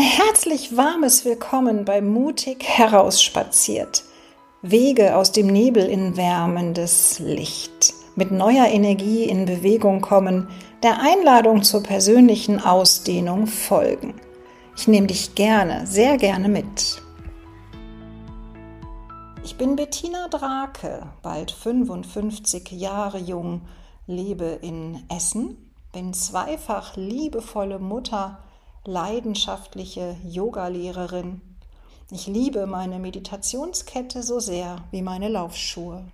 herzlich warmes Willkommen bei Mutig herausspaziert. Wege aus dem Nebel in wärmendes Licht. Mit neuer Energie in Bewegung kommen, der Einladung zur persönlichen Ausdehnung folgen. Ich nehme dich gerne, sehr gerne mit. Ich bin Bettina Drake, bald 55 Jahre jung, lebe in Essen, bin zweifach liebevolle Mutter, leidenschaftliche Yogalehrerin. Ich liebe meine Meditationskette so sehr wie meine Laufschuhe.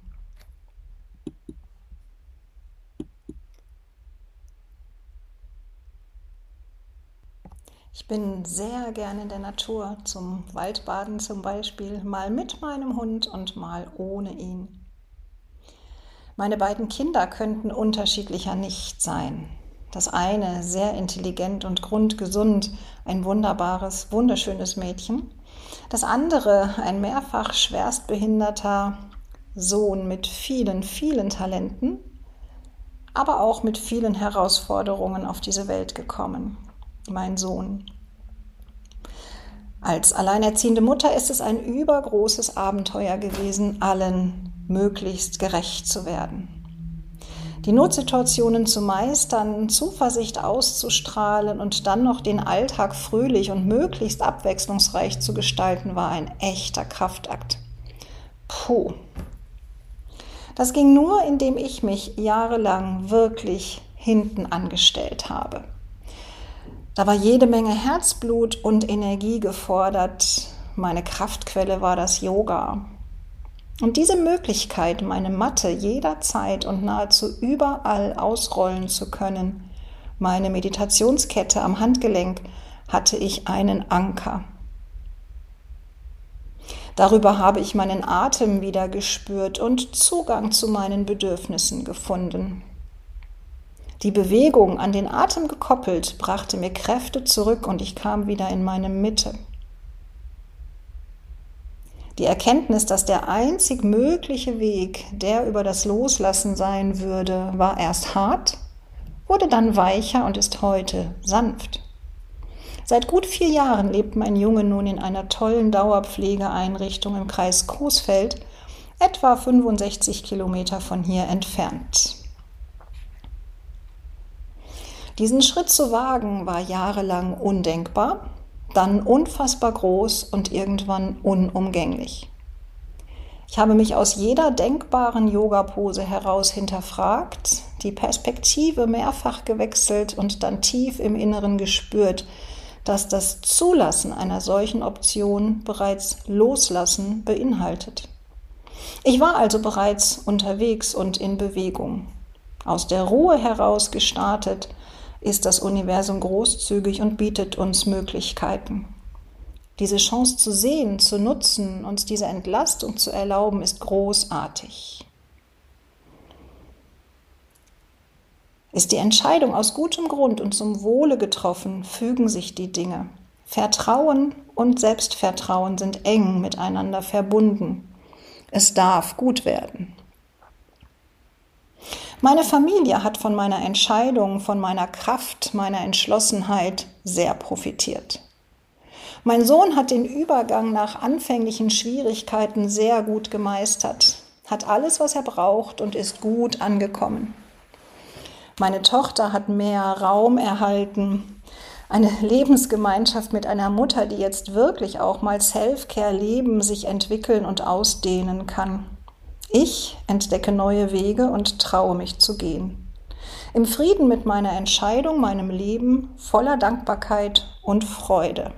Ich bin sehr gerne in der Natur, zum Waldbaden zum Beispiel, mal mit meinem Hund und mal ohne ihn. Meine beiden Kinder könnten unterschiedlicher nicht sein. Das eine sehr intelligent und grundgesund, ein wunderbares, wunderschönes Mädchen. Das andere ein mehrfach schwerstbehinderter Sohn mit vielen, vielen Talenten, aber auch mit vielen Herausforderungen auf diese Welt gekommen. Mein Sohn. Als alleinerziehende Mutter ist es ein übergroßes Abenteuer gewesen, allen möglichst gerecht zu werden. Die Notsituationen zu meistern, Zuversicht auszustrahlen und dann noch den Alltag fröhlich und möglichst abwechslungsreich zu gestalten, war ein echter Kraftakt. Puh. Das ging nur, indem ich mich jahrelang wirklich hinten angestellt habe. Da war jede Menge Herzblut und Energie gefordert. Meine Kraftquelle war das Yoga. Und diese Möglichkeit, meine Matte jederzeit und nahezu überall ausrollen zu können, meine Meditationskette am Handgelenk, hatte ich einen Anker. Darüber habe ich meinen Atem wieder gespürt und Zugang zu meinen Bedürfnissen gefunden. Die Bewegung an den Atem gekoppelt, brachte mir Kräfte zurück und ich kam wieder in meine Mitte. Die Erkenntnis, dass der einzig mögliche Weg, der über das Loslassen sein würde, war erst hart, wurde dann weicher und ist heute sanft. Seit gut 4 Jahren lebt mein Junge nun in einer tollen Dauerpflegeeinrichtung im Kreis Coesfeld, etwa 65 Kilometer von hier entfernt. Diesen Schritt zu wagen war jahrelang undenkbar, dann unfassbar groß und irgendwann unumgänglich. Ich habe mich aus jeder denkbaren Yoga-Pose heraus hinterfragt, die Perspektive mehrfach gewechselt und dann tief im Inneren gespürt, dass das Zulassen einer solchen Option bereits Loslassen beinhaltet. Ich war also bereits unterwegs und in Bewegung. Aus der Ruhe heraus gestartet, ist das Universum großzügig und bietet uns Möglichkeiten. Diese Chance zu sehen, zu nutzen, uns diese Entlastung zu erlauben, ist großartig. Ist die Entscheidung aus gutem Grund und zum Wohle getroffen, fügen sich die Dinge. Vertrauen und Selbstvertrauen sind eng miteinander verbunden. Es darf gut werden. Meine Familie hat von meiner Entscheidung, von meiner Kraft, meiner Entschlossenheit sehr profitiert. Mein Sohn hat den Übergang nach anfänglichen Schwierigkeiten sehr gut gemeistert, hat alles, was er braucht und ist gut angekommen. Meine Tochter hat mehr Raum erhalten, eine Lebensgemeinschaft mit einer Mutter, die jetzt wirklich auch mal Self-Care leben, sich entwickeln und ausdehnen kann. Ich entdecke neue Wege und traue mich zu gehen. Im Frieden mit meiner Entscheidung, meinem Leben, voller Dankbarkeit und Freude.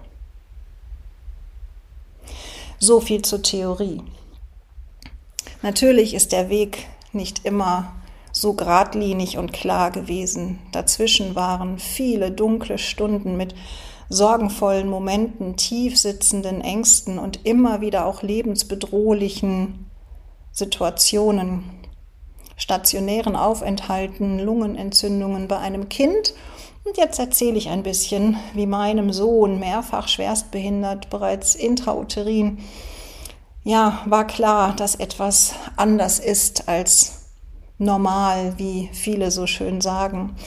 So viel zur Theorie. Natürlich ist der Weg nicht immer so geradlinig und klar gewesen. Dazwischen waren viele dunkle Stunden mit sorgenvollen Momenten, tiefsitzenden Ängsten und immer wieder auch lebensbedrohlichen Situationen, stationären Aufenthalten, Lungenentzündungen bei einem Kind. Und jetzt erzähle ich ein bisschen, wie meinem Sohn, mehrfach schwerstbehindert, bereits intrauterin, war klar, dass etwas anders ist als normal, wie viele so schön sagen.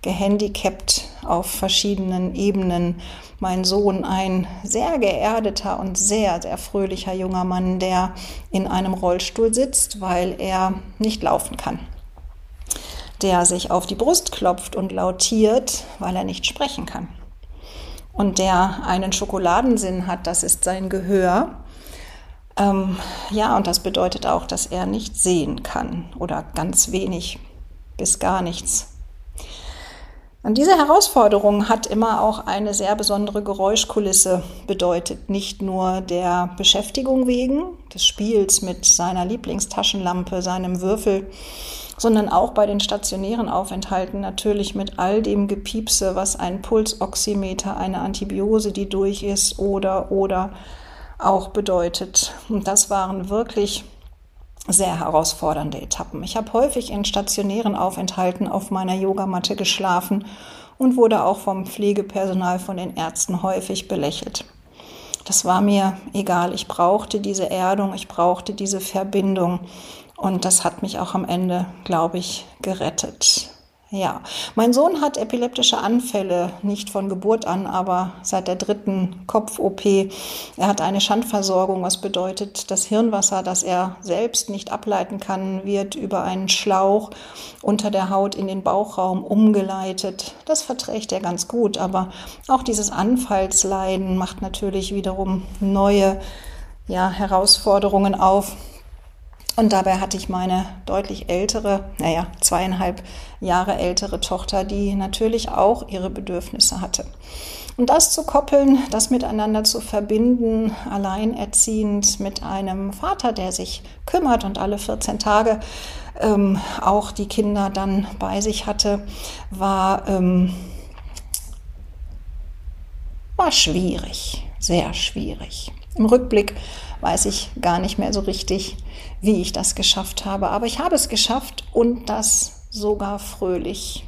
gehandicapt auf verschiedenen Ebenen. Mein Sohn, ein sehr geerdeter und sehr, sehr fröhlicher junger Mann, der in einem Rollstuhl sitzt, weil er nicht laufen kann. Der sich auf die Brust klopft und lautiert, weil er nicht sprechen kann. Und der einen Schokoladensinn hat, das ist sein Gehör. Und das bedeutet auch, dass er nicht sehen kann oder ganz wenig bis gar nichts. Und diese Herausforderung hat immer auch eine sehr besondere Geräuschkulisse bedeutet, nicht nur der Beschäftigung wegen, des Spiels mit seiner Lieblingstaschenlampe, seinem Würfel, sondern auch bei den stationären Aufenthalten natürlich mit all dem Gepiepse, was ein Pulsoximeter, eine Antibiose, die durch ist oder auch bedeutet. Und das waren wirklich sehr herausfordernde Etappen. Ich habe häufig in stationären Aufenthalten auf meiner Yogamatte geschlafen und wurde auch vom Pflegepersonal, von den Ärzten häufig belächelt. Das war mir egal. Ich brauchte diese Erdung, ich brauchte diese Verbindung. Und das hat mich auch am Ende, glaube ich, gerettet. Ja, mein Sohn hat epileptische Anfälle, nicht von Geburt an, aber seit der 3. Kopf-OP. Er hat eine Schandversorgung, was bedeutet, das Hirnwasser, das er selbst nicht ableiten kann, wird über einen Schlauch unter der Haut in den Bauchraum umgeleitet. Das verträgt er ganz gut, aber auch dieses Anfallsleiden macht natürlich wiederum neue Herausforderungen auf. Und dabei hatte ich meine deutlich ältere, 2,5 Jahre ältere Tochter, die natürlich auch ihre Bedürfnisse hatte. Und das zu koppeln, das miteinander zu verbinden, alleinerziehend mit einem Vater, der sich kümmert und alle 14 Tage auch die Kinder dann bei sich hatte, war schwierig, sehr schwierig. Im Rückblick weiß ich gar nicht mehr so richtig, wie ich das geschafft habe. Aber ich habe es geschafft und das sogar fröhlich.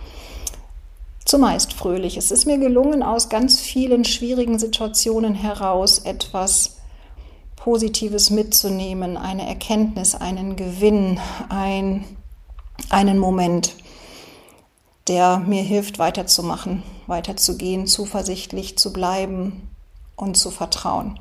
Zumeist fröhlich. Es ist mir gelungen, aus ganz vielen schwierigen Situationen heraus etwas Positives mitzunehmen, eine Erkenntnis, einen Gewinn, einen Moment, der mir hilft, weiterzumachen, weiterzugehen, zuversichtlich zu bleiben und zu vertrauen.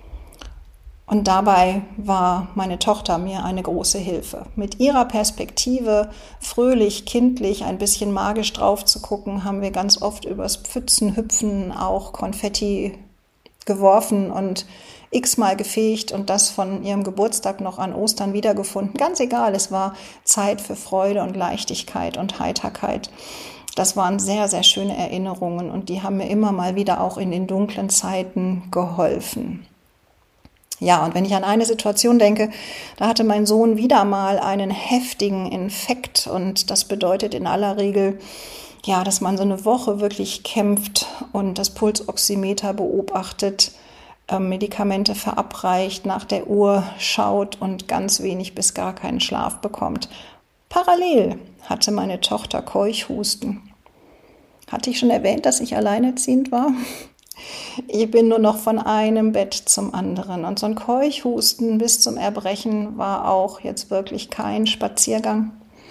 Und dabei war meine Tochter mir eine große Hilfe. Mit ihrer Perspektive, fröhlich, kindlich, ein bisschen magisch drauf zu gucken, haben wir ganz oft übers Pfützenhüpfen auch Konfetti geworfen und x-mal gefegt und das von ihrem Geburtstag noch an Ostern wiedergefunden. Ganz egal, es war Zeit für Freude und Leichtigkeit und Heiterkeit. Das waren sehr, sehr schöne Erinnerungen und die haben mir immer mal wieder auch in den dunklen Zeiten geholfen. Ja, und wenn ich an eine Situation denke, da hatte mein Sohn wieder mal einen heftigen Infekt und das bedeutet in aller Regel, dass man so eine Woche wirklich kämpft und das Pulsoximeter beobachtet, Medikamente verabreicht, nach der Uhr schaut und ganz wenig bis gar keinen Schlaf bekommt. Parallel hatte meine Tochter Keuchhusten. Hatte ich schon erwähnt, dass ich alleinerziehend war? Ich bin nur noch von einem Bett zum anderen. Und so ein Keuchhusten bis zum Erbrechen war auch jetzt wirklich kein Spaziergang.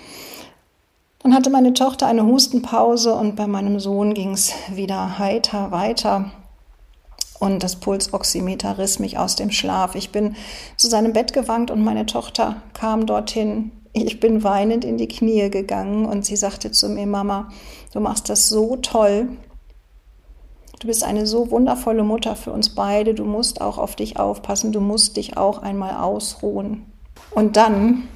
Dann hatte meine Tochter eine Hustenpause und bei meinem Sohn ging es wieder heiter weiter. Und das Pulsoximeter riss mich aus dem Schlaf. Ich bin zu seinem Bett gewankt und meine Tochter kam dorthin. Ich bin weinend in die Knie gegangen und sie sagte zu mir, Mama, du machst das so toll. Du bist eine so wundervolle Mutter für uns beide. Du musst auch auf dich aufpassen. Du musst dich auch einmal ausruhen. Und dann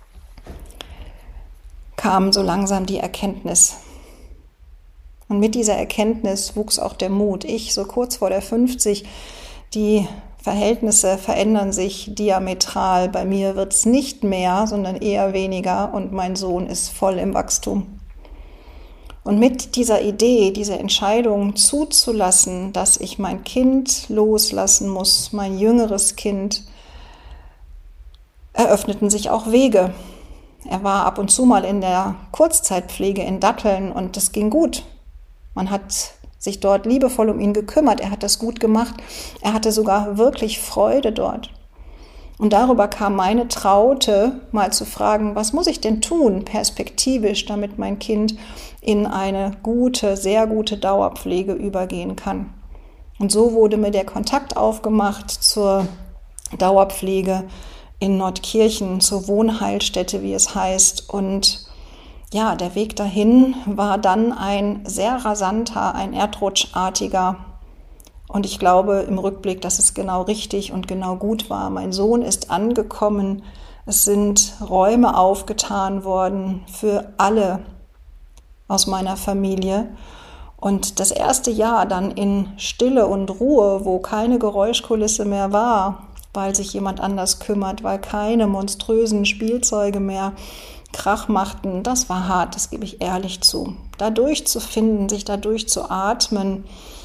kam so langsam die Erkenntnis. Und mit dieser Erkenntnis wuchs auch der Mut. Ich, so kurz vor der 50, die Verhältnisse verändern sich diametral. Bei mir wird es nicht mehr, sondern eher weniger. Und mein Sohn ist voll im Wachstum. Und mit dieser Idee, diese Entscheidung zuzulassen, dass ich mein Kind loslassen muss, mein jüngeres Kind, eröffneten sich auch Wege. Er war ab und zu mal in der Kurzzeitpflege in Datteln und das ging gut. Man hat sich dort liebevoll um ihn gekümmert, er hat das gut gemacht, er hatte sogar wirklich Freude dort. Und darüber kam meine Traute, mal zu fragen, was muss ich denn tun, perspektivisch, damit mein Kind in eine gute, sehr gute Dauerpflege übergehen kann. Und so wurde mir der Kontakt aufgemacht zur Dauerpflege in Nordkirchen, zur Wohnheilstätte, wie es heißt. Und ja, der Weg dahin war dann ein sehr rasanter, ein erdrutschartiger. Und ich glaube im Rückblick, dass es genau richtig und genau gut war. Mein Sohn ist angekommen. Es sind Räume aufgetan worden für alle aus meiner Familie. Und das erste Jahr dann in Stille und Ruhe, wo keine Geräuschkulisse mehr war, weil sich jemand anders kümmert, weil keine monströsen Spielzeuge mehr Krach machten, das war hart, das gebe ich ehrlich zu. Da durchzufinden, sich da durchzuatmen,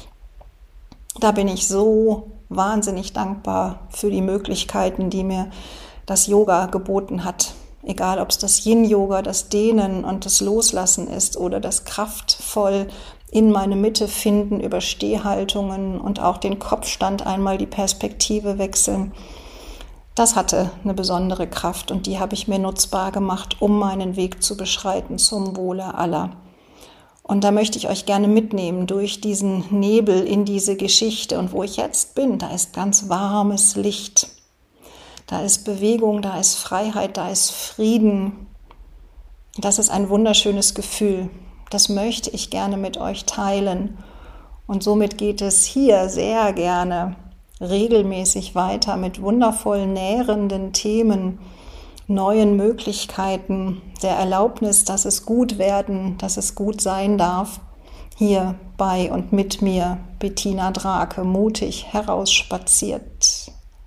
da bin ich so wahnsinnig dankbar für die Möglichkeiten, die mir das Yoga geboten hat. Egal, ob es das Yin-Yoga, das Dehnen und das Loslassen ist oder das kraftvoll in meine Mitte finden über Stehhaltungen und auch den Kopfstand einmal die Perspektive wechseln. Das hatte eine besondere Kraft und die habe ich mir nutzbar gemacht, um meinen Weg zu beschreiten zum Wohle aller. Und da möchte ich euch gerne mitnehmen durch diesen Nebel in diese Geschichte. Und wo ich jetzt bin, da ist ganz warmes Licht. Da ist Bewegung, da ist Freiheit, da ist Frieden. Das ist ein wunderschönes Gefühl. Das möchte ich gerne mit euch teilen. Und somit geht es hier sehr gerne regelmäßig weiter mit wundervoll nährenden Themen, neuen Möglichkeiten, der Erlaubnis, dass es gut werden, dass es gut sein darf. Hier bei und mit mir, Bettina Drake, mutig herausspaziert.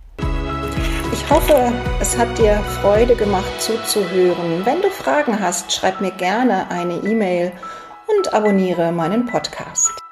Ich hoffe, es hat dir Freude gemacht zuzuhören. Wenn du Fragen hast, schreib mir gerne eine E-Mail und abonniere meinen Podcast.